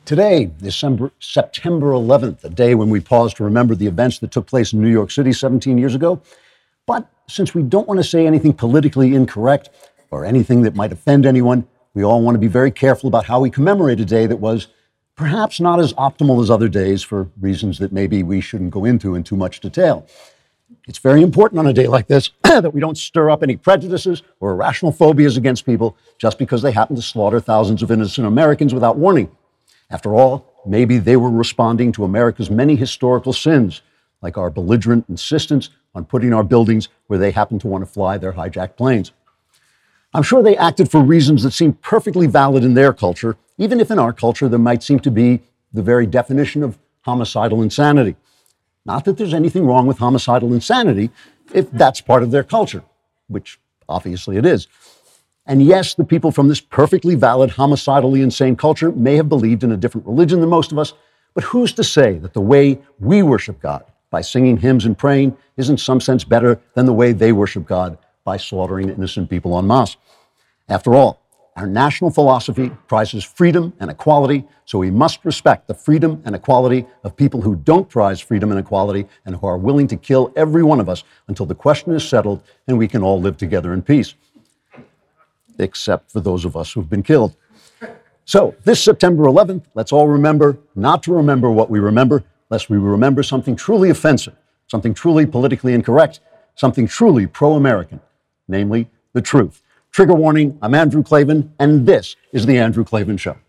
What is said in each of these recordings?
Today, September 11th, a day when we pause to remember the events that took place in New York City 17 years ago. But since we don't want to say anything politically incorrect or anything that might offend anyone, we all want to be very careful about how we commemorate a day that was perhaps not as optimal as other days for reasons that maybe we shouldn't go into in too much detail. It's very important on a day like this that we don't stir up any prejudices or irrational phobias against people just because they happen to slaughter thousands of innocent Americans without warning. After all, maybe they were responding to America's many historical sins, like our belligerent insistence on putting our buildings where they happen to want to fly their hijacked planes. I'm sure they acted for reasons that seem perfectly valid in their culture, even if in our culture there might seem to be the very definition of homicidal insanity. Not that there's anything wrong with homicidal insanity if that's part of their culture, which obviously it is. And yes, the people from this perfectly valid, homicidally insane culture may have believed in a different religion than most of us, but who's to say that the way we worship God, by singing hymns and praying, is in some sense better than the way they worship God, by slaughtering innocent people en masse? After all, our national philosophy prizes freedom and equality, so we must respect the freedom and equality of people who don't prize freedom and equality and who are willing to kill every one of us until the question is settled and we can all live together in peace. Except for those of us who've been killed. So this September 11th, let's all remember not to remember what we remember, lest we remember something truly offensive, something truly politically incorrect, something truly pro-American, namely the truth. Trigger warning, I'm Andrew Klavan, and this is The Andrew Klavan Show.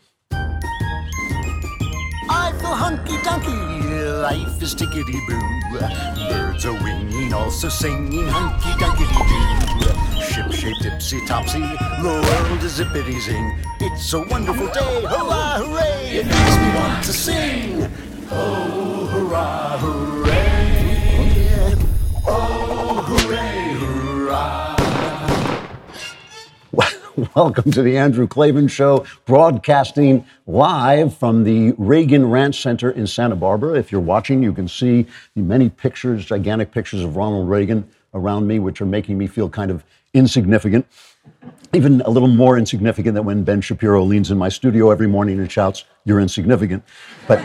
I feel hunky-dunky, life is tickety-boo. Birds are winging, also singing hunky-dunky-doo. Ship-shaped, ipsy-topsy, the world is zippity-zing. It's a wonderful day, hurrah, hooray! It makes me want to sing. Oh, hurrah, hooray! Oh, hooray, hurrah! Welcome to the Andrew Klavan Show, broadcasting live from the Reagan Ranch Center in Santa Barbara. If you're watching, you can see the many pictures, gigantic pictures of Ronald Reagan around me, which are making me feel kind of insignificant, even a little more insignificant than when Ben Shapiro leans in my studio every morning and shouts, "You're insignificant." But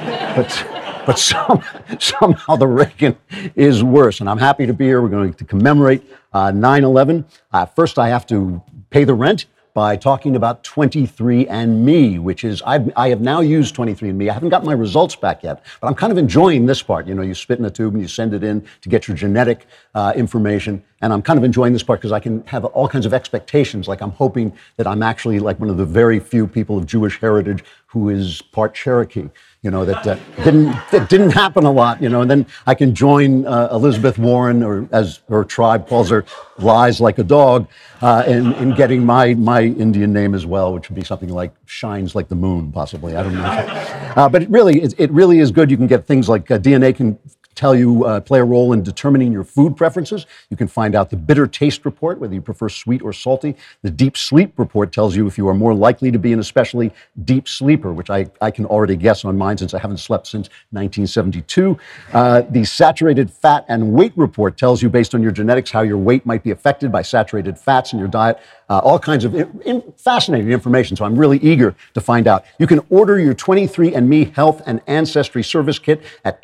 somehow the Reagan is worse, and I'm happy to be here. We're going to commemorate 9/11. First, I have to pay the rent by talking about 23andMe, which is, I have now used 23andMe. I haven't got my results back yet, but I'm kind of enjoying this part. You know, you spit in a tube and you send it in to get your genetic information. And I'm kind of enjoying this part because I can have all kinds of expectations. Like I'm hoping that I'm actually like one of the very few people of Jewish heritage who is part Cherokee. You know, that didn't happen a lot, you know, and then I can join Elizabeth Warren, or as her tribe calls her, lies like a dog, in getting my Indian name as well, which would be something like shines like the moon, possibly. I don't know. But it really is good. You can get things like DNA can tell you, play a role in determining your food preferences. You can find out the bitter taste report, whether you prefer sweet or salty. The deep sleep report tells you if you are more likely to be an especially deep sleeper, which I can already guess on mine since I haven't slept since 1972. The saturated fat and weight report tells you, based on your genetics, how your weight might be affected by saturated fats in your diet. All kinds of fascinating information, so I'm really eager to find out. You can order your 23andMe Health and Ancestry Service Kit at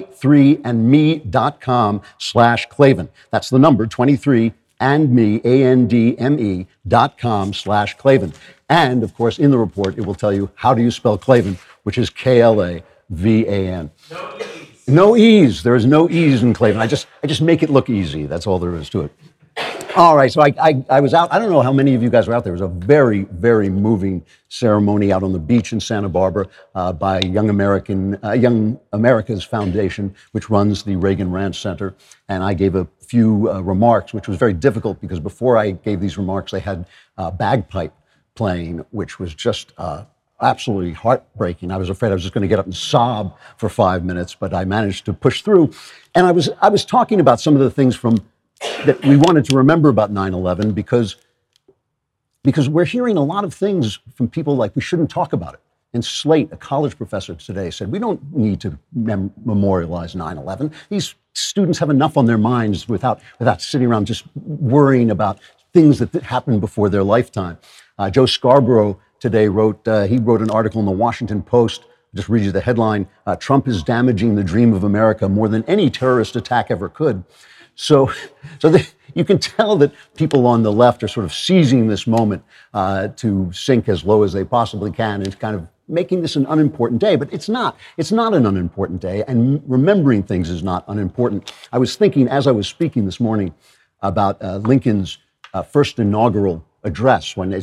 23andme.com/Klavan. That's the number, 23andme, ANDME.com/Klavan. And, of course, in the report, it will tell you how do you spell Klavan, which is Klavan. No E's. There is no E's in Klavan. I just make it look easy. That's all there is to it. All right, so I was out. I don't know how many of you guys were out there. It was a very, very moving ceremony out on the beach in Santa Barbara by Young America's Foundation, which runs the Reagan Ranch Center. And I gave a few remarks, which was very difficult because before I gave these remarks, they had bagpipe playing, which was just absolutely heartbreaking. I was afraid I was just going to get up and sob for 5 minutes, but I managed to push through. And I was talking about some of the things that we wanted to remember about 9/11 because we're hearing a lot of things from people like we shouldn't talk about it. And Slate, a college professor today, said, we don't need to memorialize 9/11. These students have enough on their minds without sitting around just worrying about things that happened before their lifetime. Joe Scarborough today he wrote an article in the Washington Post. Just read you the headline: Trump is damaging the dream of America more than any terrorist attack ever could. So you can tell that people on the left are sort of seizing this moment to sink as low as they possibly can and kind of making this an unimportant day. But it's not. It's not an unimportant day, and remembering things is not unimportant. I was thinking as I was speaking this morning about Lincoln's first inaugural address, when,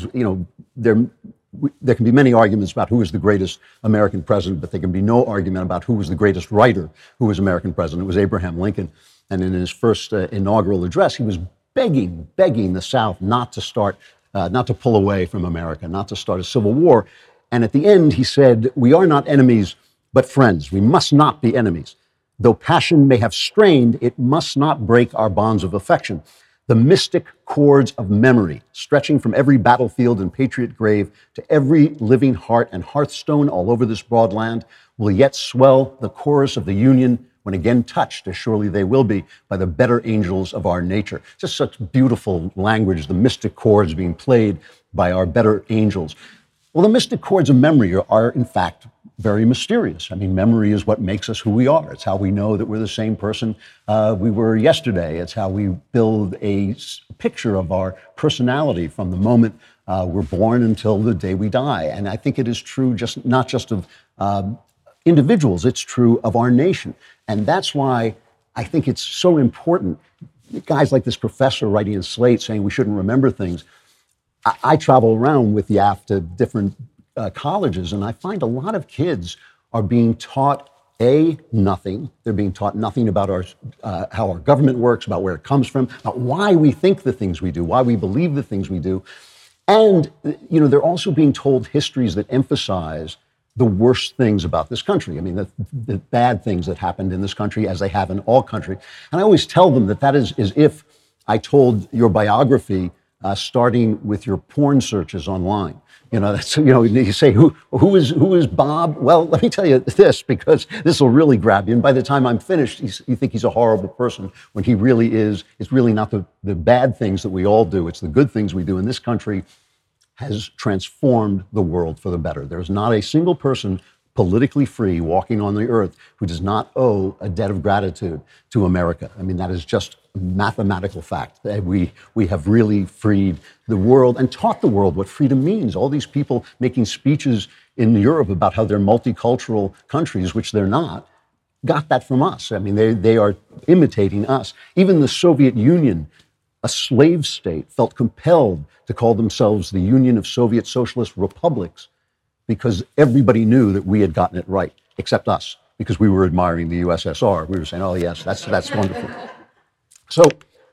there can be many arguments about who was the greatest American president, but there can be no argument about who was the greatest writer who was American president. It was Abraham Lincoln. And in his first inaugural address, he was begging the South not to pull away from America, not to start a civil war. And at the end, he said, "We are not enemies, but friends. We must not be enemies. Though passion may have strained, it must not break our bonds of affection. The mystic cords of memory, stretching from every battlefield and patriot grave to every living heart and hearthstone all over this broad land, will yet swell the chorus of the Union when again touched, as surely they will be, by the better angels of our nature." Just such beautiful language, the mystic chords being played by our better angels. Well, the mystic chords of memory are in fact, very mysterious. I mean, memory is what makes us who we are. It's how we know that we're the same person we were yesterday. It's how we build a picture of our personality from the moment we're born until the day we die. And I think it is true not just of individuals, it's true of our nation. And that's why I think it's so important. Guys like this professor writing in Slate saying we shouldn't remember things. I travel around with YAF to different colleges, and I find a lot of kids are being taught nothing. They're being taught nothing about how our government works, about where it comes from, about why we think the things we do, why we believe the things we do. And, they're also being told histories that emphasize the worst things about this country. I mean, the bad things that happened in this country, as they have in all country. And I always tell them that is as if I told your biography starting with your porn searches online. You say, who is Bob? Well, let me tell you this, because this will really grab you. And by the time I'm finished, you think he's a horrible person when he really is. It's really not the bad things that we all do. It's the good things we do. In this country has transformed the world for the better. There's not a single person politically free walking on the earth who does not owe a debt of gratitude to America. I mean, that is just a mathematical fact. We have really freed the world and taught the world what freedom means. All these people making speeches in Europe about how they're multicultural countries, which they're not, got that from us. I mean, they are imitating us. Even the Soviet Union, a slave state, felt compelled to call themselves the Union of Soviet Socialist Republics, because everybody knew that we had gotten it right, except us, because we were admiring the USSR. We were saying, oh, yes, that's wonderful. So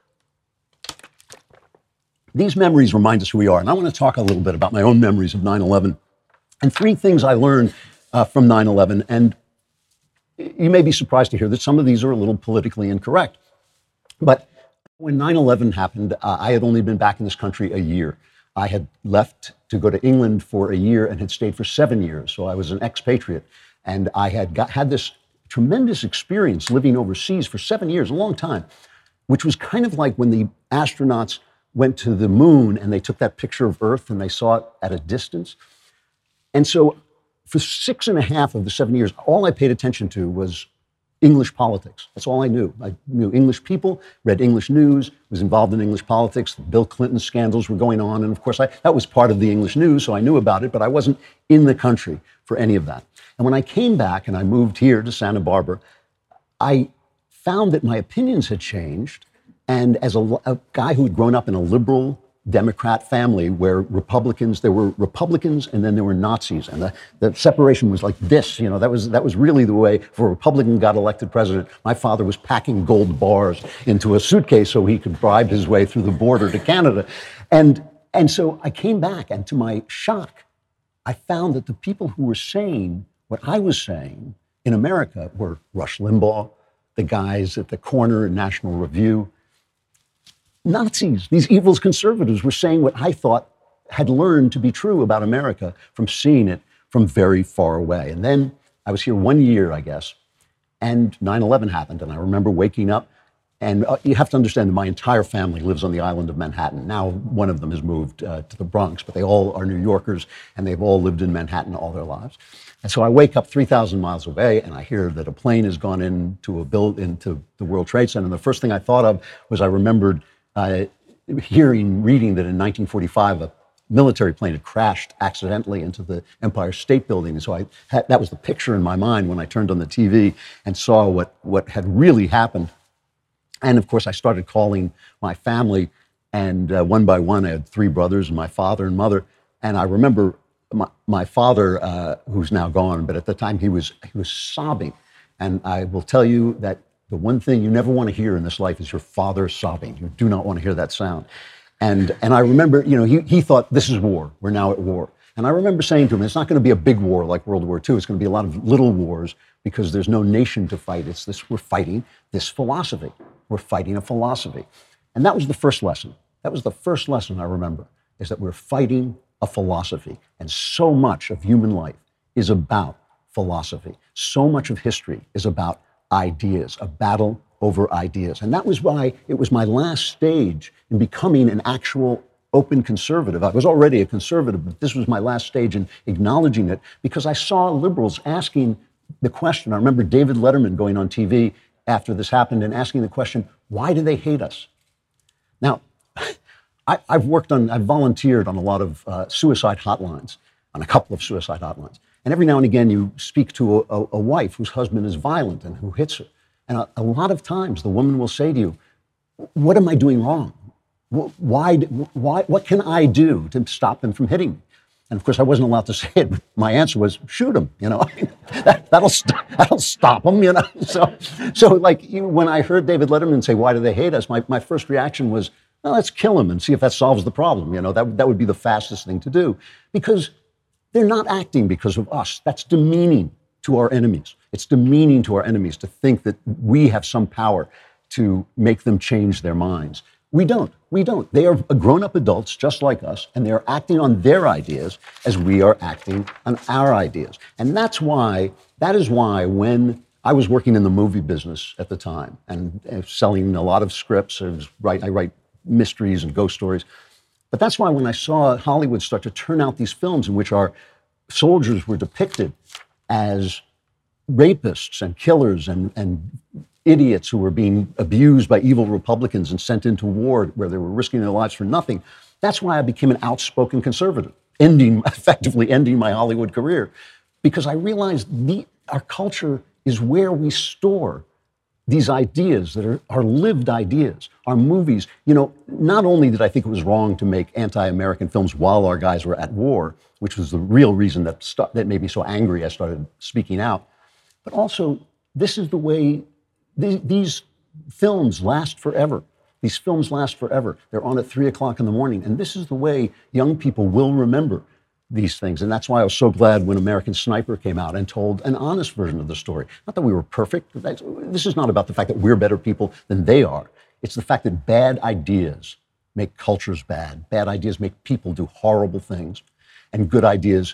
these memories remind us who we are. And I want to talk a little bit about my own memories of 9/11 and three things I learned from 9/11. And you may be surprised to hear that some of these are a little politically incorrect. But when 9/11 happened, I had only been back in this country a year. I had left to go to England for a year and had stayed for 7 years. So I was an expatriate. And I had this tremendous experience living overseas for 7 years, a long time, which was kind of like when the astronauts went to the moon and they took that picture of Earth and they saw it at a distance. And so for 6.5 of the 7 years, all I paid attention to was English politics. That's all I knew. I knew English people, read English news, was involved in English politics. The Bill Clinton scandals were going on. And of course, that was part of the English news, so I knew about it, but I wasn't in the country for any of that. And when I came back and I moved here to Santa Barbara, I found that my opinions had changed. And as a guy who had grown up in a liberal Democrat family where there were Republicans and then there were Nazis. And the separation was like this, that was really the way. If a Republican got elected president, my father was packing gold bars into a suitcase so he could bribe his way through the border to Canada. And so I came back, and to my shock, I found that the people who were saying what I was saying in America were Rush Limbaugh, the guys at the corner in National Review, Nazis. These evil conservatives were saying what I thought had learned to be true about America from seeing it from very far away. And then I was here 1 year, I guess, and 9/11 happened. And I remember waking up And you have to understand that my entire family lives on the island of Manhattan. Now, one of them has moved to the Bronx, but they all are New Yorkers, and they've all lived in Manhattan all their lives. And so I wake up 3,000 miles away, and I hear that a plane has gone into the World Trade Center. And the first thing I thought of was I remembered reading that in 1945, a military plane had crashed accidentally into the Empire State Building. And so that was the picture in my mind when I turned on the TV and saw what had really happened. And of course, I started calling my family, and one by one, I had three brothers and my father and mother. And I remember my father, who's now gone, but at the time he was sobbing. And I will tell you that the one thing you never want to hear in this life is your father sobbing. You do not want to hear that sound. And I remember, he thought, this is war. We're now at war. And I remember saying to him, it's not going to be a big war like World War II. It's going to be a lot of little wars because there's no nation to fight. We're fighting this philosophy. We're fighting a philosophy. And that was the first lesson. That was the first lesson I remember, is that we're fighting a philosophy. And so much of human life is about philosophy. So much of history is about ideas, a battle over ideas. And that was why it was my last stage in becoming an actual open conservative. I was already a conservative, but this was my last stage in acknowledging it, because I saw liberals asking the question. I remember David Letterman going on TV after this happened and asking the question, why do they hate us? Now, I've volunteered on a lot of suicide hotlines, on a couple of suicide hotlines. And every now and again, you speak to a wife whose husband is violent and who hits her. And a lot of times, the woman will say to you, what am I doing wrong? What can I do to stop him from hitting me? And of course, I wasn't allowed to say it. My answer was, shoot him. That'll stop him. So like when I heard David Letterman say, "Why do they hate us?" My first reaction was, well, let's kill him and see if that solves the problem. That would be the fastest thing to do, because they're not acting because of us. That's demeaning to our enemies. It's demeaning to our enemies to think that we have some power to make them change their minds. We don't. They are grown-up adults just like us, and they're acting on their ideas as we are acting on our ideas. And that is why when I was working in the movie business at the time and selling a lot of scripts, I write mysteries and ghost stories. But that's why when I saw Hollywood start to turn out these films in which our soldiers were depicted as rapists and killers and idiots who were being abused by evil Republicans and sent into war where they were risking their lives for nothing, that's why I became an outspoken conservative, effectively ending my Hollywood career, because I realized our culture is where we store these ideas that are our lived ideas, our movies. Not only did I think it was wrong to make anti-American films while our guys were at war, which was the real reason that made me so angry I started speaking out, but also this is the way these films last forever. These films last forever. They're on at 3 o'clock in the morning, and this is the way young people will remember these things. And that's why I was so glad when American Sniper came out and told an honest version of the story. Not that we were perfect. This is not about the fact that we're better people than they are. It's the fact that bad ideas make cultures bad. Bad ideas make people do horrible things, and good ideas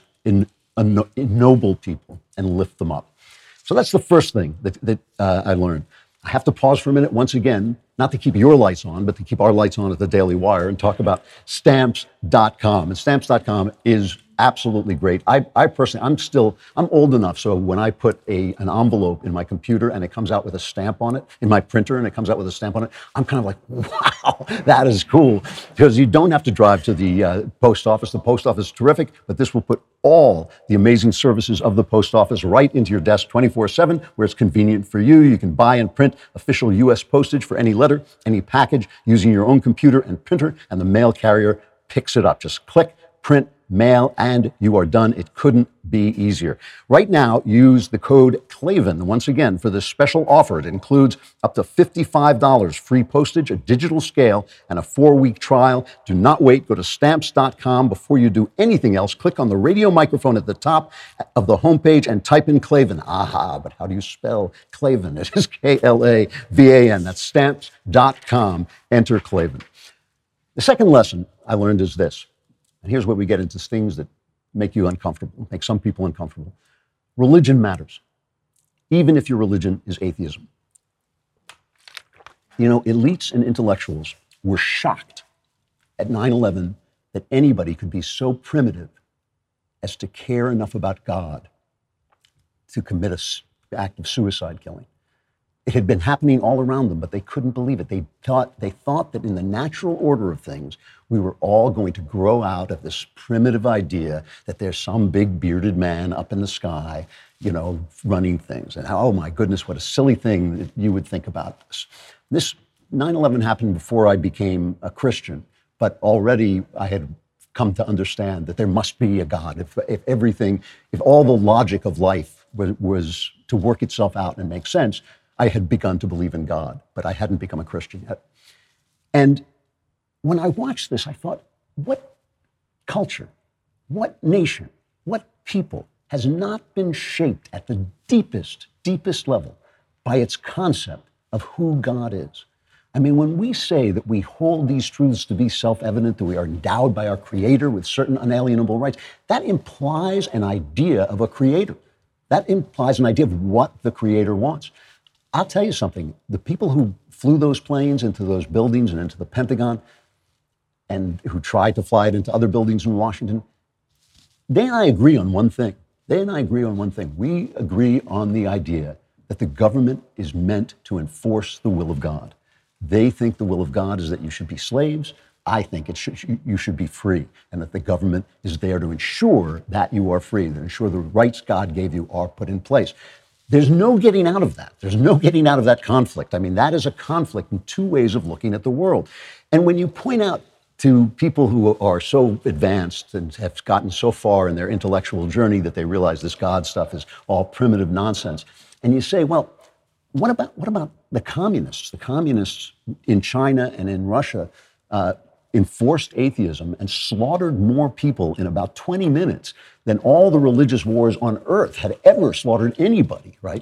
ennoble people and lift them up. So that's the first thing that I learned. I have to pause for a minute once again, not to keep your lights on, but to keep our lights on at the Daily Wire and talk about Stamps.com. And Stamps.com is absolutely great. I personally, I'm old enough, so when I put an envelope in my computer and it comes out with a stamp on it, in my printer and it comes out with a stamp on it, I'm kind of like, wow, that is cool. Because you don't have to drive to the post office. The post office is terrific, but this will put all the amazing services of the post office right into your desk 24/7, where it's convenient for you. You can buy and print official U.S. postage for any letter, any package, using your own computer and printer, and the mail carrier picks it up. Just click, print, mail, and you are done. It couldn't be easier. Right now, use the code Klavan, once again, for this special offer. It includes up to $55 free postage, a digital scale, and a 4-week trial. Do not wait. Go to Stamps.com before you do anything else. Click on the radio microphone at the top of the homepage and type in Klavan. Aha, but how do you spell Klavan? It is Klavan. That's Stamps.com. Enter Klavan. The second lesson I learned is this. And here's where we get into things that make you uncomfortable, make some people uncomfortable. Religion matters, even if your religion is atheism. You know, elites and intellectuals were shocked at 9/11 that anybody could be so primitive as to care enough about God to commit an act of suicide killing. It had been happening all around them, but they couldn't believe it. They thought that in the natural order of things, we were all going to grow out of this primitive idea that there's some big bearded man up in the sky, you know, running things. And oh my goodness, what a silly thing that you would think about this. This 9/11 happened before I became a Christian, but already I had come to understand that there must be a God. If all the logic of life was to work itself out and make sense, I had begun to believe in God, but I hadn't become a Christian yet. And when I watched this, I thought, what culture, what nation, what people has not been shaped at the deepest, deepest level by its concept of who God is? I mean, when we say that we hold these truths to be self-evident, that we are endowed by our Creator with certain unalienable rights, that implies an idea of a Creator. That implies an idea of what the Creator wants. I'll tell you something. The people who flew those planes into those buildings and into the Pentagon and who tried to fly it into other buildings in Washington, they and I agree on one thing. We agree on the idea that the government is meant to enforce the will of God. They think the will of God is that you should be slaves. I think you should be free, and that the government is there to ensure that you are free, to ensure the rights God gave you are put in place. There's no getting out of that. There's no getting out of that conflict. I mean, that is a conflict in two ways of looking at the world. And when you point out to people who are so advanced and have gotten so far in their intellectual journey that they realize this God stuff is all primitive nonsense, and you say, well, what about the communists? The communists in China and in Russia enforced atheism and slaughtered more people in about 20 minutes than all the religious wars on earth had ever slaughtered anybody, right?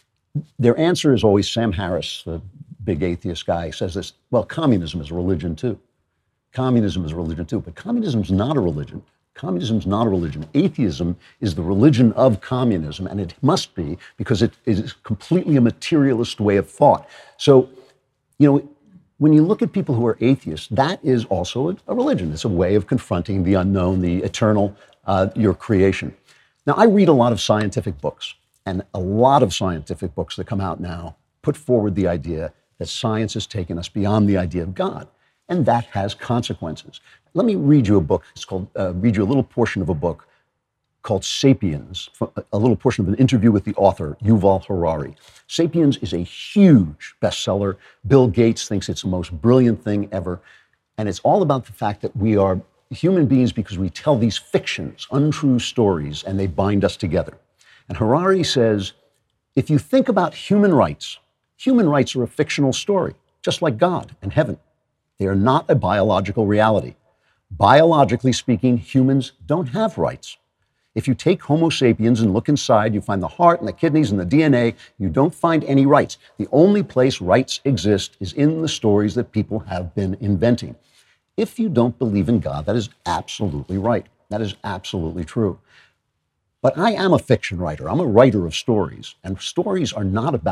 Their answer is always, Sam Harris, the big atheist guy, says this, well, communism is a religion too. Communism is a religion too, but communism is not a religion. Communism is not a religion. Atheism is the religion of communism, and it must be because it is completely a materialist way of thought. So, you know, when you look at people who are atheists, that is also a religion. It's a way of confronting the unknown, the eternal, your creation. Now, I read a lot of scientific books, and a lot of scientific books that come out now put forward the idea that science has taken us beyond the idea of God, and that has consequences. Let me read you a book. It's called, read you a little portion of a book called Sapiens, a little portion of an interview with the author, Yuval Harari. Sapiens is a huge bestseller. Bill Gates thinks it's the most brilliant thing ever. And it's all about the fact that we are human beings because we tell these fictions, untrue stories, and they bind us together. And Harari says, if you think about human rights are a fictional story, just like God and heaven. They are not a biological reality. Biologically speaking, humans don't have rights. If you take Homo sapiens and look inside, you find the heart and the kidneys and the DNA. You don't find any rights. The only place rights exist is in the stories that people have been inventing. If you don't believe in God, that is absolutely right. That is absolutely true. But I am a fiction writer. I'm a writer of stories, and stories are not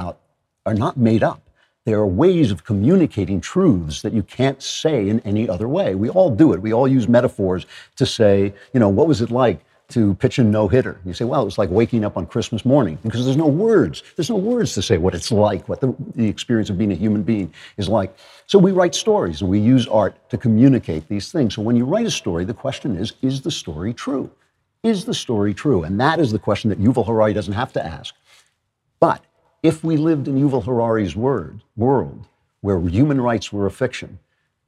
made up. They are ways of communicating truths that you can't say in any other way. We all do it. We all use metaphors to say, you know, what was it like to pitch a no-hitter? You say, well, it was like waking up on Christmas morning, because there's no words. There's no words to say what it's like, what the experience of being a human being is like. So we write stories, and we use art to communicate these things. So when you write a story, the question is the story true? Is the story true? And that is the question that Yuval Harari doesn't have to ask. But if we lived in Yuval Harari's world, where human rights were a fiction,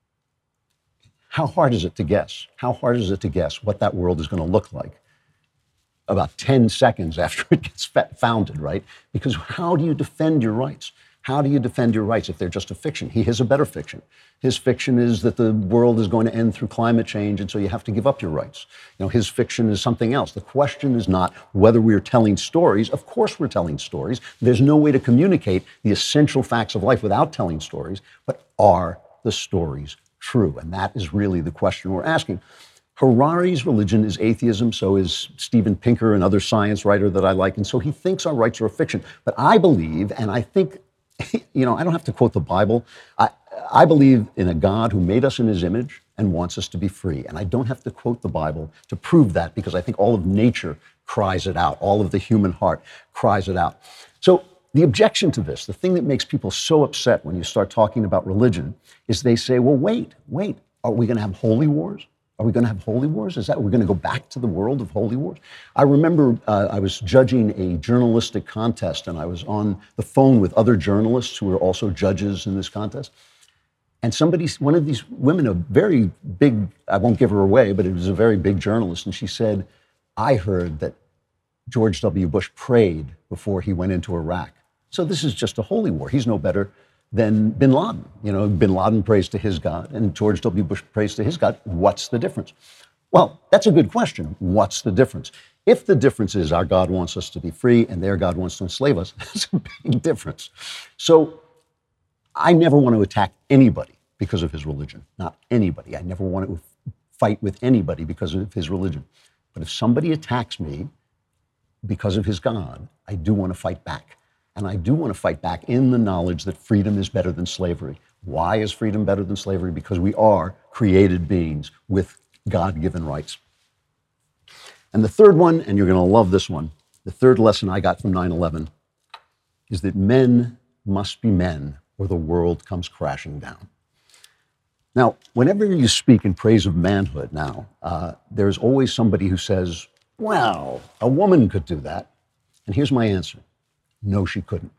how hard is it to guess? How hard is it to guess what that world is going to look like about 10 seconds after it gets founded, right? Because how do you defend your rights? How do you defend your rights if they're just a fiction? He has a better fiction. His fiction is that the world is going to end through climate change, and so you have to give up your rights. You know, his fiction is something else. The question is not whether we're telling stories. Of course we're telling stories. There's no way to communicate the essential facts of life without telling stories, but are the stories true? And that is really the question we're asking. Harari's religion is atheism, so is Steven Pinker, another science writer that I like, and so he thinks our rights are a fiction. But I believe, and I think I don't have to quote the Bible. I believe in a God who made us in his image and wants us to be free. And I don't have to quote the Bible to prove that, because I think all of nature cries it out. All of the human heart cries it out. So the objection to this, the thing that makes people so upset when you start talking about religion, is they say, well, wait, are we going to have holy wars? Are we going to have holy wars? We're going to go back to the world of holy wars? I remember I was judging a journalistic contest, and I was on the phone with other journalists who were also judges in this contest. And one of these women, a very big, I won't give her away, but it was a very big journalist, and she said, I heard that George W. Bush prayed before he went into Iraq. So this is just a holy war. He's no better than bin Laden. Bin Laden prays to his God and George W. Bush prays to his God. What's the difference? Well, that's a good question. What's the difference? If the difference is our God wants us to be free and their God wants to enslave us, that's a big difference. So I never want to attack anybody because of his religion. Not anybody. I never want to fight with anybody because of his religion. But if somebody attacks me because of his God, I do want to fight back. And I do want to fight back in the knowledge that freedom is better than slavery. Why is freedom better than slavery? Because we are created beings with God-given rights. And the third one, and you're going to love this one, the third lesson I got from 9/11 is that men must be men or the world comes crashing down. Now, whenever you speak in praise of manhood now, there's always somebody who says, well, a woman could do that. And here's my answer. No, she couldn't.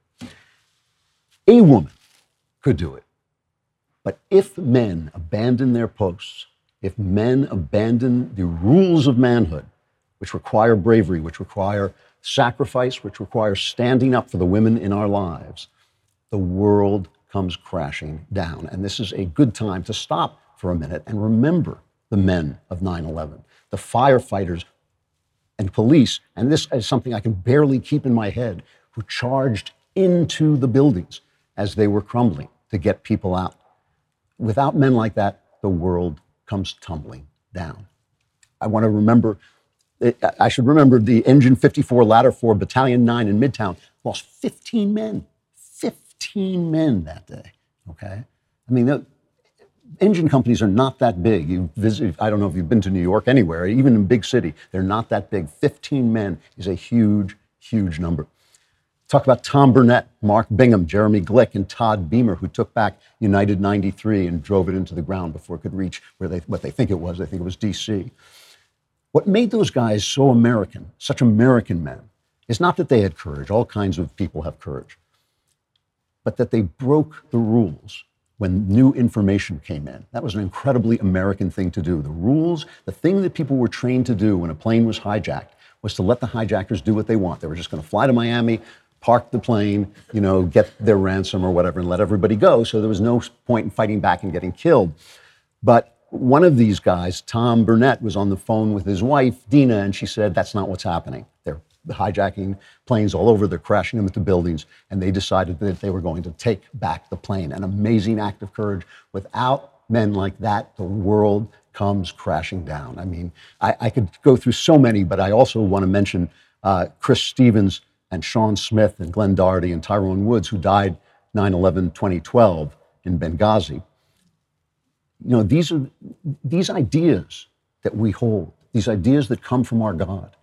A woman could do it. But if men abandon their posts, if men abandon the rules of manhood, which require bravery, which require sacrifice, which require standing up for the women in our lives, the world comes crashing down. And this is a good time to stop for a minute and remember the men of 9/11, the firefighters and police, and this is something I can barely keep in my head, who charged into the buildings as they were crumbling to get people out. Without men like that, the world comes tumbling down. I should remember the Engine 54 Ladder 4 Battalion 9 in Midtown lost 15 men. 15 men that day, okay? I mean, the engine companies are not that big. I don't know if you've been to New York, anywhere, even in big city, they're not that big. 15 men is a huge, huge number. Talk about Tom Burnett, Mark Bingham, Jeremy Glick, and Todd Beamer, who took back United 93 and drove it into the ground before it could reach what they think it was. They think it was D.C. What made those guys so American, such American men, is not that they had courage. All kinds of people have courage. But that they broke the rules when new information came in. That was an incredibly American thing to do. The rules, the thing that people were trained to do when a plane was hijacked, was to let the hijackers do what they want. They were just going to fly to Miami, park the plane, get their ransom or whatever, and let everybody go. So there was no point in fighting back and getting killed. But one of these guys, Tom Burnett, was on the phone with his wife, Dina, and she said, that's not what's happening. They're hijacking planes all over. They're crashing them into buildings. And they decided that they were going to take back the plane. An amazing act of courage. Without men like that, the world comes crashing down. I mean, I could go through so many, but I also want to mention Chris Stevens and Sean Smith and Glenn Doherty and Tyrone Woods, who died 9/11/2012 in Benghazi. These ideas that we hold, these ideas that come from our God.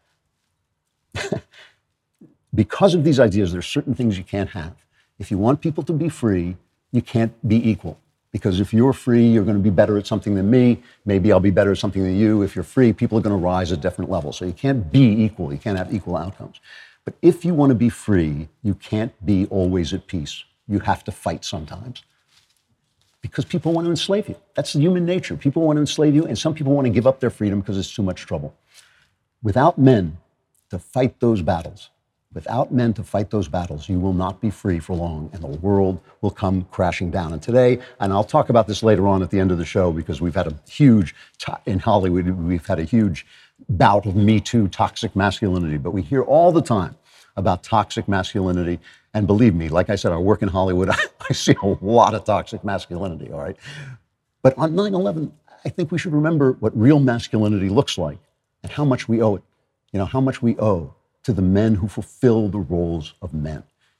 Because of these ideas, there's certain things you can't have. If you want people to be free, you can't be equal. Because if you're free, you're going to be better at something than me. Maybe I'll be better at something than you. If you're free, people are going to rise at different levels. So you can't be equal. You can't have equal outcomes. But if you want to be free, you can't be always at peace. You have to fight sometimes. Because people want to enslave you. That's human nature. People want to enslave you, and some people want to give up their freedom because it's too much trouble. Without men to fight those battles, you will not be free for long, and the world will come crashing down. And today, and I'll talk about this later on at the end of the show, because we've had a huge, in Hollywood, we've had a huge bout of Me Too toxic masculinity, but we hear all the time about toxic masculinity. And believe me, like I said, I work in Hollywood, I see a lot of toxic masculinity, all right? But on 9/11, I think we should remember what real masculinity looks like and how much we owe it. How much we owe to the men who fulfill the roles of men.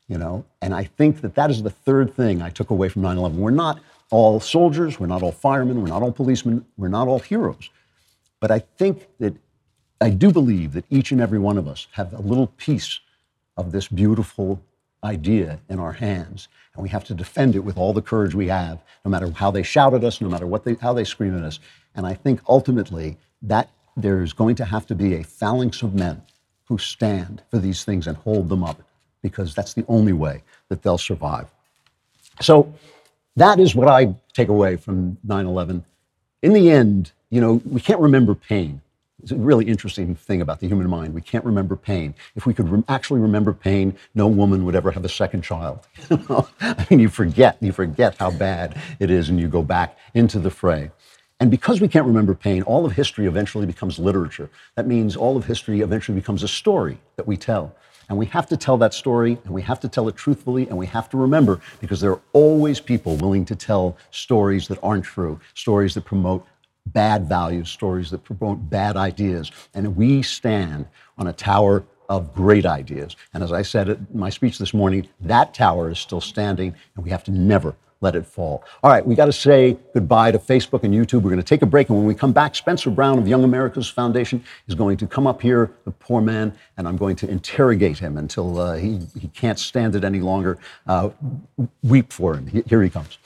And I think that that is the third thing I took away from 9/11. We're not all soldiers, we're not all firemen, we're not all policemen, we're not all heroes. But I do believe that each and every one of us have a little piece of this beautiful idea in our hands, and we have to defend it with all the courage we have, no matter how they shout at us, no matter how they scream at us. And I think ultimately that there's going to have to be a phalanx of men who stand for these things and hold them up, because that's the only way that they'll survive. So that is what I take away from 9/11. In the end, we can't remember pain. It's a really interesting thing about the human mind. We can't remember pain. If we could actually remember pain, no woman would ever have a second child. I mean, you forget how bad it is, and you go back into the fray. And because we can't remember pain, all of history eventually becomes literature. That means all of history eventually becomes a story that we tell. And we have to tell that story, and we have to tell it truthfully, and we have to remember, because there are always people willing to tell stories that aren't true, stories that promote bad values, stories that promote bad ideas. And we stand on a tower of great ideas. And as I said in my speech this morning, that tower is still standing, and we have to never let it fall. All right, we got to say goodbye to Facebook and YouTube. We're going to take a break, and when we come back, Spencer Brown of Young America's Foundation is going to come up here, the poor man, and I'm going to interrogate him until he can't stand it any longer. Weep for him. Here he comes.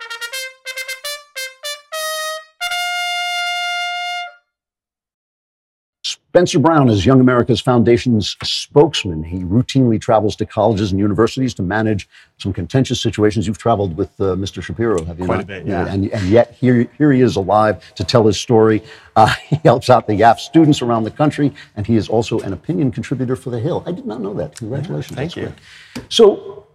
Spencer Brown is Young America's Foundation's spokesman. He routinely travels to colleges and universities to manage some contentious situations. You've traveled with Mr. Shapiro, have you not? Quite a bit, yeah. And yet here he is alive to tell his story. He helps out the YAF students around the country, and he is also an opinion contributor for The Hill. I did not know that. Congratulations. Thank you. So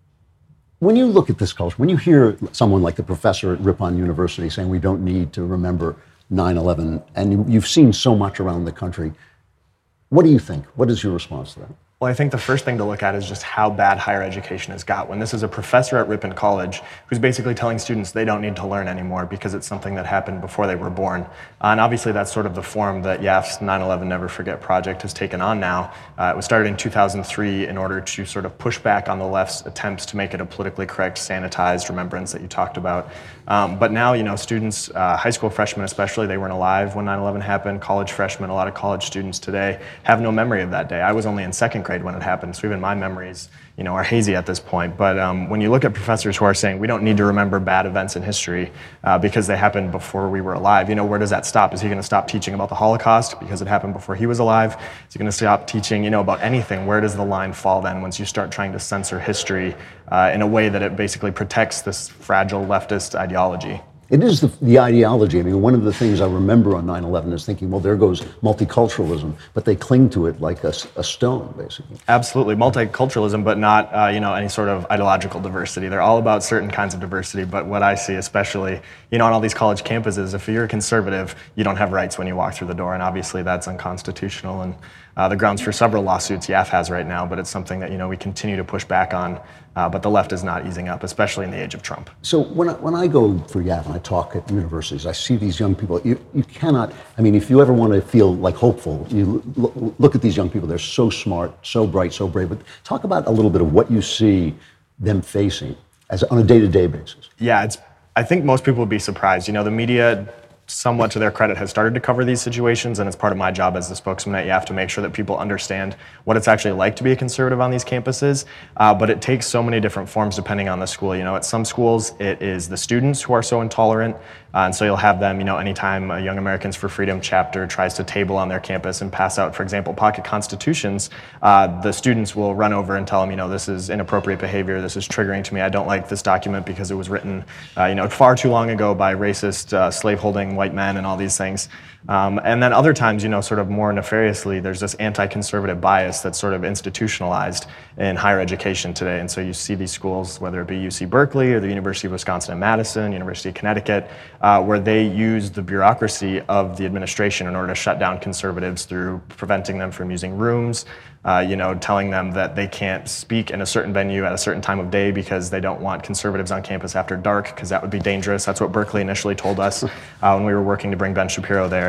when you look at this culture, when you hear someone like the professor at Ripon University saying we don't need to remember 9/11, and you've seen so much around the country, what do you think? What is your response to that? Well, I think the first thing to look at is just how bad higher education has got. When this is a professor at Ripon College who's basically telling students they don't need to learn anymore because it's something that happened before they were born. And obviously that's sort of the form that YAF's 9/11 Never Forget project has taken on now. It was started in 2003 in order to sort of push back on the left's attempts to make it a politically correct, sanitized remembrance that you talked about. But now, students, high school freshmen especially, they weren't alive when 9/11 happened. College freshmen, a lot of college students today have no memory of that day. I was only in second grade when it happened, so even my memories, are hazy at this point. But when you look at professors who are saying we don't need to remember bad events in history because they happened before we were alive, where does that stop? Is he going to stop teaching about the Holocaust because it happened before he was alive? Is he going to stop teaching, about anything? Where does the line fall then once you start trying to censor history in a way that it basically protects this fragile leftist ideology? It is the ideology. I mean, one of the things I remember on 9/11 is thinking, well, there goes multiculturalism, but they cling to it like a stone, basically. Absolutely, multiculturalism, but not any sort of ideological diversity. They're all about certain kinds of diversity, but what I see, especially on all these college campuses, if you're a conservative, you don't have rights when you walk through the door, and obviously that's unconstitutional, and the grounds for several lawsuits YAF has right now, but it's something that we continue to push back on. But the left is not easing up, especially in the age of Trump. So when I go for YAF and I talk at universities, I see these young people. You cannot, if you ever want to feel like hopeful, you look at these young people. They're so smart, so bright, so brave. But talk about a little bit of what you see them facing on a day-to-day basis. Yeah, I think most people would be surprised. The media, somewhat to their credit, has started to cover these situations, and it's part of my job as the spokesman at YAF to make sure that people understand what it's actually like to be a conservative on these campuses. But it takes so many different forms depending on the school. At some schools, it is the students who are so intolerant, and so you'll have them, anytime a Young Americans for Freedom chapter tries to table on their campus and pass out, for example, pocket constitutions, the students will run over and tell them, this is inappropriate behavior, this is triggering to me, I don't like this document because it was written, far too long ago by racist, slave-holding white men and all these things. And then other times, sort of more nefariously, there's this anti-conservative bias that's sort of institutionalized in higher education today. And so you see these schools, whether it be UC Berkeley or the University of Wisconsin in Madison, University of Connecticut, where they use the bureaucracy of the administration in order to shut down conservatives through preventing them from using rooms, telling them that they can't speak in a certain venue at a certain time of day because they don't want conservatives on campus after dark because that would be dangerous. That's what Berkeley initially told us when we were working to bring Ben Shapiro there.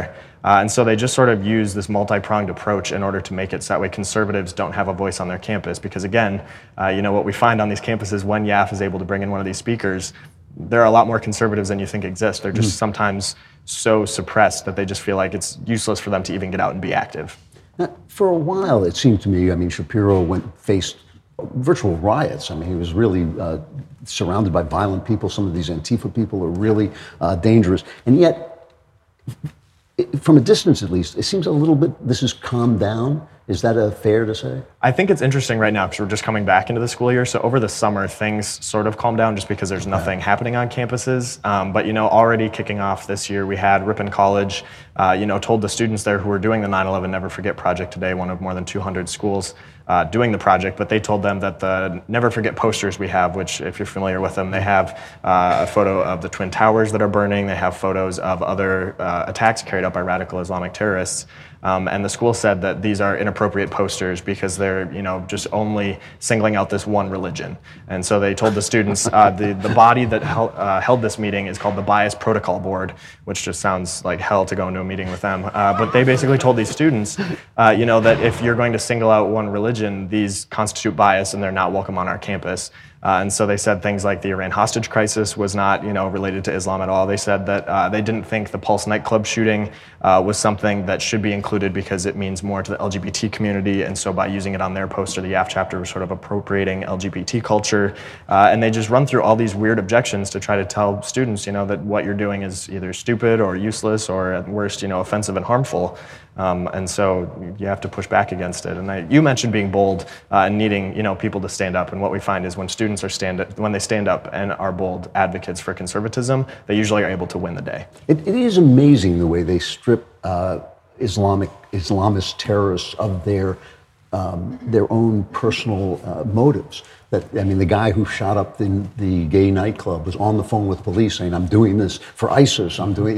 And so they just sort of use this multi-pronged approach in order to make it so that way conservatives don't have a voice on their campus. Because again, what we find on these campuses when YAF is able to bring in one of these speakers, there are a lot more conservatives than you think exist. They're just sometimes so suppressed that they just feel like it's useless for them to even get out and be active. Now, for a while, it seemed to me, Shapiro faced virtual riots. He was really surrounded by violent people. Some of these Antifa people are really dangerous. And yet, from a distance at least, it seems a little bit, this has calmed down. Is that fair to say? I think it's interesting right now because we're just coming back into the school year. So over the summer, things sort of calmed down just because there's nothing happening on campuses. But already kicking off this year, we had Ripon College, told the students there who were doing the 9/11 Never Forget project today, one of more than 200 schools doing the project, but they told them that the Never Forget posters we have, which if you're familiar with them, they have a photo of the Twin Towers that are burning, they have photos of other attacks carried out by radical Islamic terrorists. And the school said that these are inappropriate posters because they're, just only singling out this one religion. And so they told the students, the body that held this meeting is called the Bias Protocol Board, which just sounds like hell to go into a meeting with them. But they basically told these students, that if you're going to single out one religion, these constitute bias and they're not welcome on our campus. And so they said things like the Iran hostage crisis was not, related to Islam at all. They said that they didn't think the Pulse nightclub shooting was something that should be included because it means more to the LGBT community. And so by using it on their poster, the YAF chapter was sort of appropriating LGBT culture. And they just run through all these weird objections to try to tell students, that what you're doing is either stupid or useless or at worst, offensive and harmful. And so you have to push back against it. And you mentioned being bold and needing, people to stand up. And what we find is when students when they stand up and are bold advocates for conservatism, they usually are able to win the day. It is amazing the way they strip Islamist terrorists of their own personal motives. The guy who shot up the gay nightclub was on the phone with police saying, "I'm doing this for ISIS. I'm doing,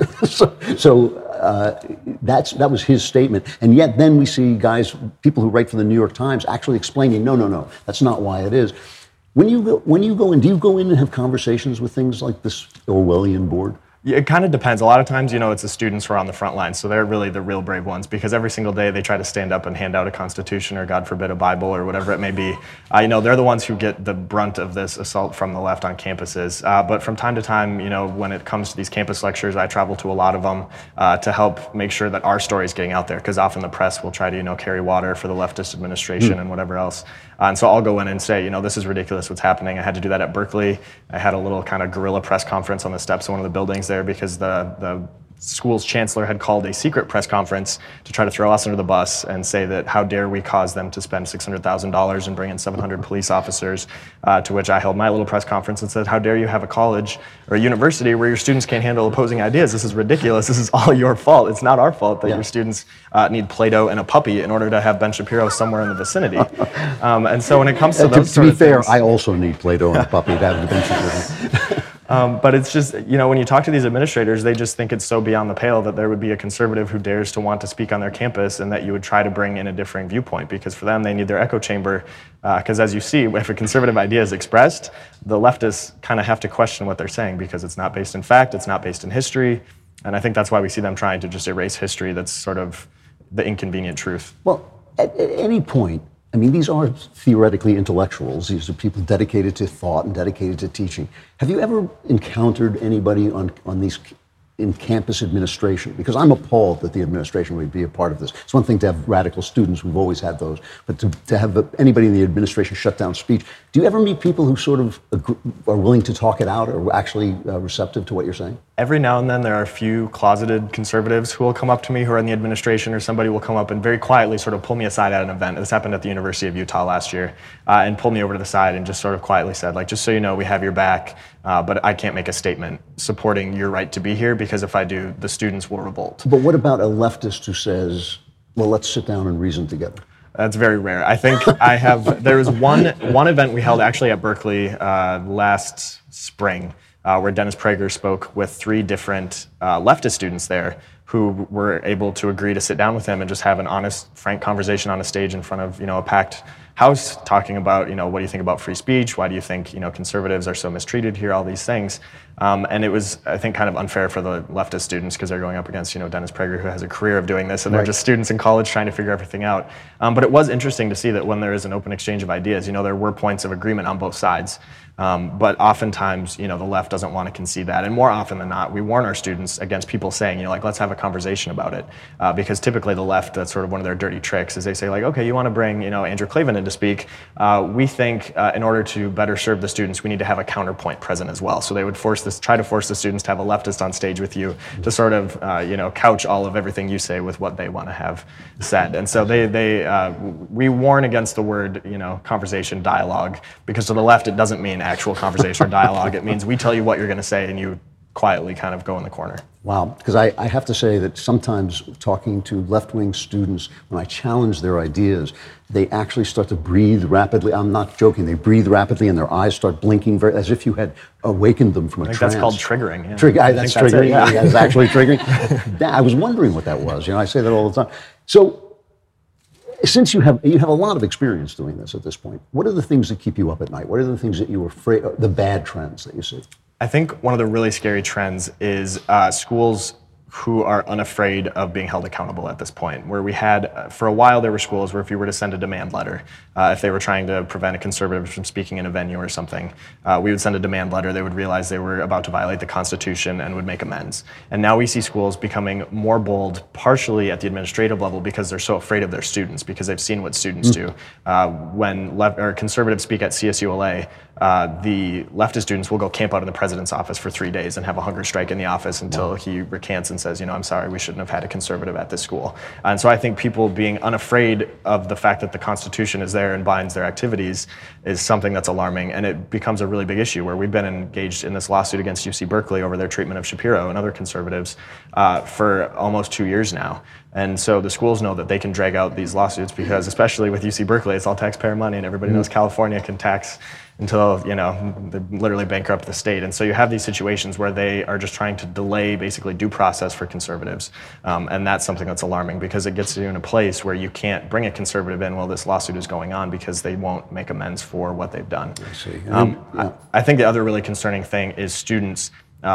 that was his statement." And yet then we see people who write for the New York Times actually explaining, no, that's not why it is. When you go in, do you go in and have conversations with things like this Orwellian board? Yeah, it kind of depends. A lot of times, it's the students who are on the front lines, so they're really the real brave ones because every single day they try to stand up and hand out a constitution or, God forbid, a Bible or whatever it may be. They're the ones who get the brunt of this assault from the left on campuses. But from time to time, when it comes to these campus lectures, I travel to a lot of them to help make sure that our story is getting out there because often the press will try to, carry water for the leftist administration and whatever else. And so I'll go in and say, this is ridiculous what's happening. I had to do that at Berkeley. I had a little kind of guerrilla press conference on the steps of one of the buildings there because the school's chancellor had called a secret press conference to try to throw us under the bus and say that how dare we cause them to spend $600,000 and bring in 700 police officers, to which I held my little press conference and said, how dare you have a college or a university where your students can't handle opposing ideas? This is ridiculous. This is all your fault. It's not our fault that your students need Play-Doh and a puppy in order to have Ben Shapiro somewhere in the vicinity. And so when it comes to those sort of things... To be fair, I also need Play-Doh and a puppy to have the Ben Shapiro. But it's just, when you talk to these administrators, they just think it's so beyond the pale that there would be a conservative who dares to want to speak on their campus and that you would try to bring in a differing viewpoint because for them, they need their echo chamber. Because as you see, if a conservative idea is expressed, the leftists kind of have to question what they're saying because it's not based in fact, it's not based in history. And I think that's why we see them trying to just erase history that's sort of the inconvenient truth. Well, at any point, these are theoretically intellectuals. These are people dedicated to thought and dedicated to teaching. Have you ever encountered anybody on these in campus administration? Because I'm appalled that the administration would be a part of this. It's one thing to have radical students. We've always had those. But to have anybody in the administration shut down speech. Do you ever meet people who sort of are willing to talk it out or actually receptive to what you're saying? Every now and then there are a few closeted conservatives who will come up to me who are in the administration, or somebody will come up and very quietly sort of pull me aside at an event. This happened at the University of Utah last year, and pulled me over to the side and just sort of quietly said, just so you know, we have your back, but I can't make a statement supporting your right to be here because if I do, the students will revolt. But what about a leftist who says, well, let's sit down and reason together? That's very rare. I think there was one event we held actually at Berkeley last spring where Dennis Prager spoke with 3 different leftist students there who were able to agree to sit down with him and just have an honest, frank conversation on a stage in front of a packed house, talking about what do you think about free speech? Why do you think conservatives are so mistreated here? All these things, And it was, I think, kind of unfair for the leftist students because they're going up against, Dennis Prager, who has a career of doing this, and they're just students in college trying to figure everything out. But it was interesting to see that when there is an open exchange of ideas, there were points of agreement on both sides. But oftentimes, the left doesn't want to concede that. And more often than not, we warn our students against people saying, let's have a conversation about it. Because typically the left, that's sort of one of their dirty tricks, is they say, okay, you want to bring, Andrew Klavan in to speak. We think in order to better serve the students, we need to have a counterpoint present as well. So they would try to force the students to have a leftist on stage with you to sort of, couch all of everything you say with what they want to have said. And so we warn against the word, conversation, dialogue, because to the left, it doesn't mean actual conversation or dialogue. It means we tell you what you're going to say and you quietly kind of go in the corner. Wow, because I have to say that sometimes talking to left-wing students, when I challenge their ideas, they actually start to breathe rapidly. I'm not joking. They breathe rapidly and their eyes start blinking as if you had awakened them from a trance. That's called triggering. Yeah. That's triggering. That's actually triggering. I was wondering what that was. I say that all the time. So, since you have a lot of experience doing this at this point, what are the things that keep you up at night? What are the things that you're afraid of, the bad trends that you see? I think one of the really scary trends is schools who are unafraid of being held accountable at this point, where we had, for a while, there were schools where if you were to send a demand letter, if they were trying to prevent a conservative from speaking in a venue or something, we would send a demand letter, they would realize they were about to violate the Constitution and would make amends. And now we see schools becoming more bold, partially at the administrative level, because they're so afraid of their students, because they've seen what students do. When conservatives speak at CSULA, the leftist students will go camp out in the president's office for 3 days and have a hunger strike in the office until he recants and says, I'm sorry, we shouldn't have had a conservative at this school. And so I think people being unafraid of the fact that the Constitution is there and binds their activities is something that's alarming, and it becomes a really big issue where we've been engaged in this lawsuit against UC Berkeley over their treatment of Shapiro and other conservatives for almost 2 years now. And so the schools know that they can drag out these lawsuits because, especially with UC Berkeley, it's all taxpayer money, and everybody knows California can tax until, they literally bankrupt the state. And so you have these situations where they are just trying to delay basically due process for conservatives. And that's something that's alarming because it gets you in a place where you can't bring a conservative in while this lawsuit is going on because they won't make amends for what they've done. I see. I think the other really concerning thing is students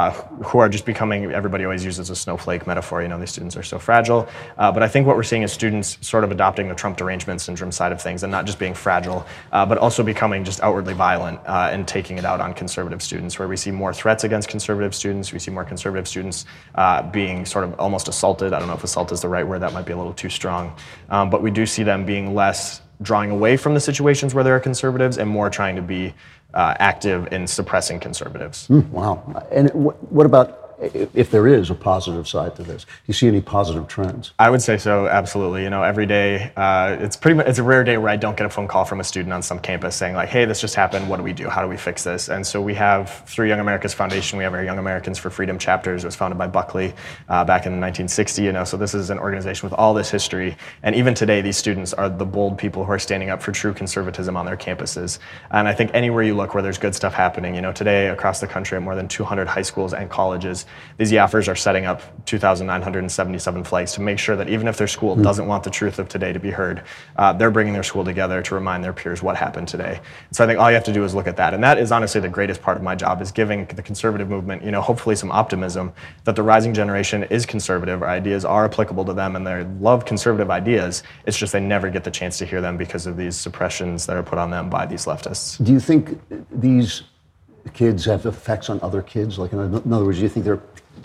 who are just becoming, everybody always uses a snowflake metaphor, these students are so fragile. But I think what we're seeing is students sort of adopting the Trump derangement syndrome side of things and not just being fragile, but also becoming just outwardly violent and taking it out on conservative students, where we see more threats against conservative students. We see more conservative students being sort of almost assaulted. I don't know if assault is the right word, that might be a little too strong. But we do see them being less drawing away from the situations where there are conservatives and more trying to be active in suppressing conservatives. Wow. And what about if there is a positive side to this? Do you see any positive trends? I would say so, absolutely. Every day, it's a rare day where I don't get a phone call from a student on some campus saying like, hey, this just happened, what do we do? How do we fix this? And so we have, through Young America's Foundation, we have our Young Americans for Freedom chapters. It was founded by Buckley back in 1960, so this is an organization with all this history. And even today, these students are the bold people who are standing up for true conservatism on their campuses. And I think anywhere you look where there's good stuff happening, today across the country at more than 200 high schools and colleges, these Yaffers are setting up 2,977 flags to make sure that even if their school doesn't want the truth of today to be heard, they're bringing their school together to remind their peers what happened today. So I think all you have to do is look at that. And that is honestly the greatest part of my job, is giving the conservative movement, hopefully some optimism that the rising generation is conservative, our ideas are applicable to them, and they love conservative ideas. It's just they never get the chance to hear them because of these suppressions that are put on them by these leftists. Do you think these kids have effects on other kids? Like, in other words, do you think they're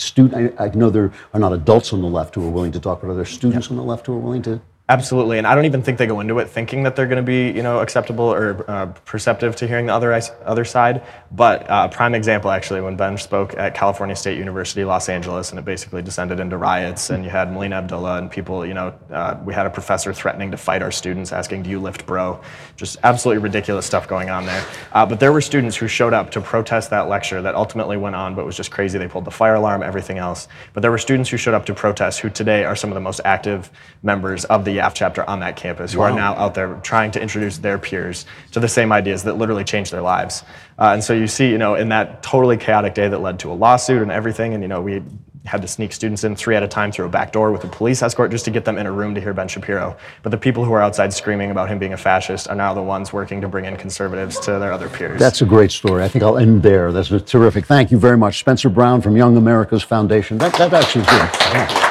I know there are not adults on the left who are willing to talk, but are there students on the left who are willing to? Absolutely, and I don't even think they go into it thinking that they're going to be, acceptable or perceptive to hearing the other side. But prime example, actually, when Ben spoke at California State University, Los Angeles, and it basically descended into riots, and you had Melina Abdullah and people, we had a professor threatening to fight our students, asking, "Do you lift, bro?" Just absolutely ridiculous stuff going on there. But there were students who showed up to protest that lecture that ultimately went on, but was just crazy. They pulled the fire alarm, everything else. But there were students who showed up to protest who today are some of the most active members of the YAF chapter on that campus, who are now out there trying to introduce their peers to the same ideas that literally changed their lives. And so you see, in that totally chaotic day that led to a lawsuit and everything, and we had to sneak students in 3 at a time through a back door with a police escort just to get them in a room to hear Ben Shapiro. But the people who are outside screaming about him being a fascist are now the ones working to bring in conservatives to their other peers. That's a great story. I think I'll end there. That's terrific. Thank you very much. Spencer Brown from Young America's Foundation. That actually is good. Yeah.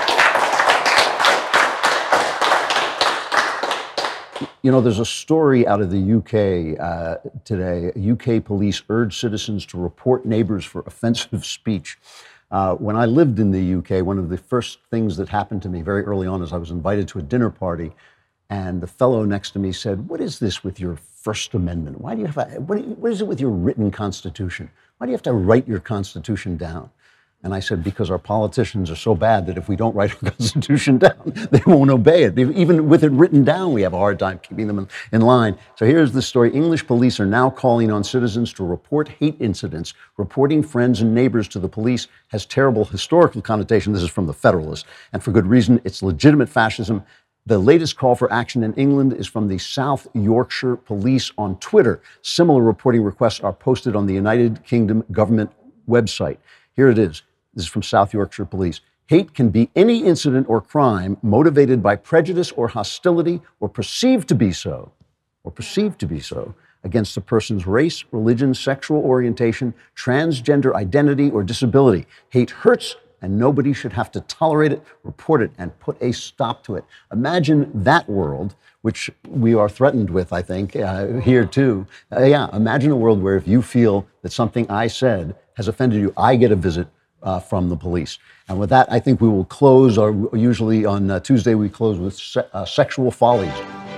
You know, there's a story out of the UK today. UK police urge citizens to report neighbors for offensive speech. When I lived in the UK, one of the first things that happened to me very early on is I was invited to a dinner party, and the fellow next to me said, "What is this with your First Amendment? Why do you have what is it with your written Constitution? Why do you have to write your Constitution down?" And I said, because our politicians are so bad that if we don't write our Constitution down, they won't obey it. Even with it written down, we have a hard time keeping them in line. So here's the story. English police are now calling on citizens to report hate incidents. Reporting friends and neighbors to the police has terrible historical connotation. This is from the Federalist. And for good reason, it's legitimate fascism. The latest call for action in England is from the South Yorkshire Police on Twitter. Similar reporting requests are posted on the United Kingdom government website. Here it is. This is from South Yorkshire Police. Hate can be any incident or crime motivated by prejudice or hostility or perceived to be so, against a person's race, religion, sexual orientation, transgender identity, or disability. Hate hurts, and nobody should have to tolerate it, report it, and put a stop to it. Imagine that world, which we are threatened with, I think, here too. Imagine a world where if you feel that something I said has offended you, I get a visit from the police. And with that, I think we will close, usually on Tuesday, we close with sexual follies.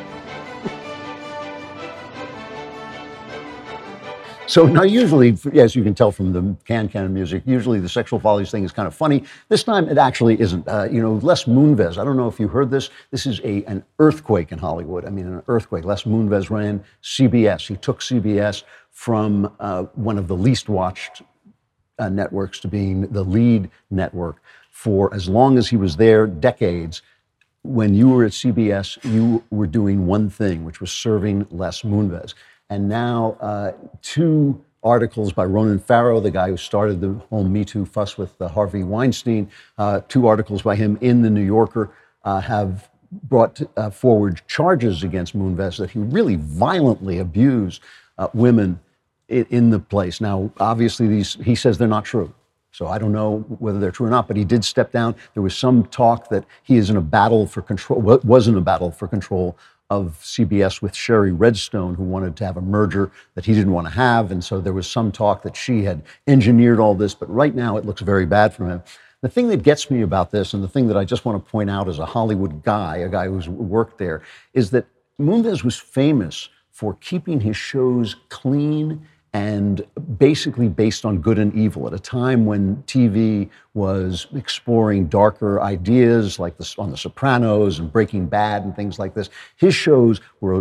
So now usually, as you can tell from the can music, usually the sexual follies thing is kind of funny. This time it actually isn't. Les Moonves, I don't know if you heard this. This is an earthquake in Hollywood. I mean, an earthquake. Les Moonves ran CBS. He took CBS from one of the least watched networks to being the lead network for as long as he was there, decades. When you were at CBS, you were doing one thing, which was serving Les Moonves. And now 2 articles by Ronan Farrow, the guy who started the whole Me Too fuss with Harvey Weinstein, 2 articles by him in The New Yorker have brought forward charges against Moonves that he really violently abused women in the place. Now, obviously, he says they're not true. So I don't know whether they're true or not, but he did step down. There was some talk that he is in a battle for control, was in a battle for control of CBS with Sherry Redstone, who wanted to have a merger that he didn't want to have. And so there was some talk that she had engineered all this, but right now it looks very bad for him. The thing that gets me about this, and the thing that I just want to point out as a Hollywood guy, a guy who's worked there, is that Moonves was famous for keeping his shows clean and basically based on good and evil at a time when TV was exploring darker ideas like on The Sopranos and Breaking Bad and things like this. His shows were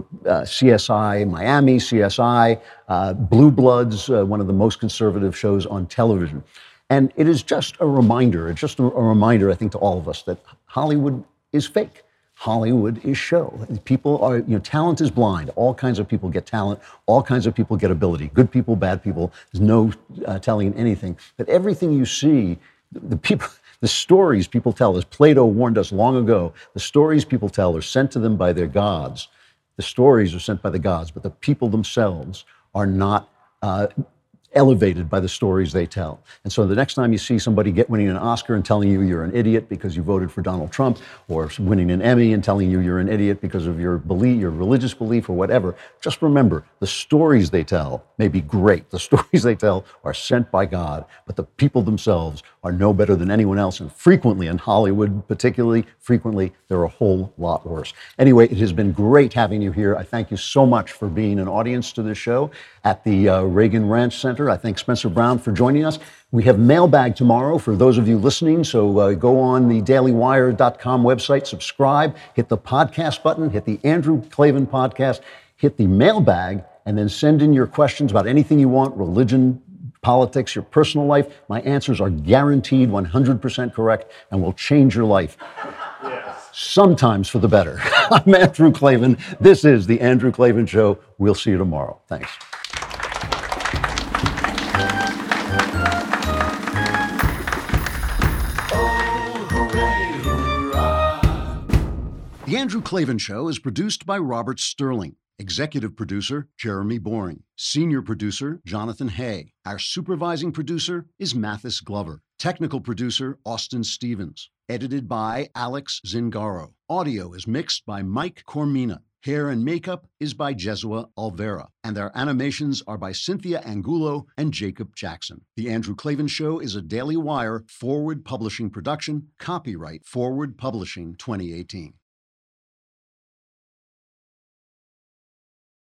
CSI Miami, CSI, Blue Bloods, one of the most conservative shows on television. And it is just a reminder, I think, to all of us that Hollywood is fake. Hollywood is show. People are, talent is blind. All kinds of people get talent. All kinds of people get ability. Good people, bad people. There's no telling anything. But everything you see, the stories people tell, as Plato warned us long ago, the stories people tell are sent to them by their gods. The stories are sent by the gods, but the people themselves are not elevated by the stories they tell. And so the next time you see somebody winning an Oscar and telling you you're an idiot because you voted for Donald Trump, or winning an Emmy and telling you you're an idiot because of your belief, your religious belief or whatever, just remember the stories they tell may be great. The stories they tell are sent by God, but the people themselves are no better than anyone else. And frequently, in Hollywood particularly, they're a whole lot worse. Anyway, it has been great having you here. I thank you so much for being an audience to this show at the Reagan Ranch Center. I thank Spencer Brown for joining us. We have mailbag tomorrow for those of you listening, so go on the dailywire.com website, subscribe, hit the podcast button, hit the Andrew Klavan podcast, hit the mailbag, and then send in your questions about anything you want, religion, politics, your personal life. My answers are guaranteed 100% correct and will change your life. Yes. Sometimes for the better. I'm Andrew Klavan. This is The Andrew Klavan Show. We'll see you tomorrow. Thanks. The Andrew Klavan Show is produced by Robert Sterling. Executive producer, Jeremy Boring. Senior producer, Jonathan Hay. Our supervising producer is Mathis Glover. Technical producer, Austin Stevens. Edited by Alex Zingaro. Audio is mixed by Mike Cormina. Hair and makeup is by Jesua Alvera. And our animations are by Cynthia Angulo and Jacob Jackson. The Andrew Klavan Show is a Daily Wire Forward Publishing production. Copyright Forward Publishing 2018.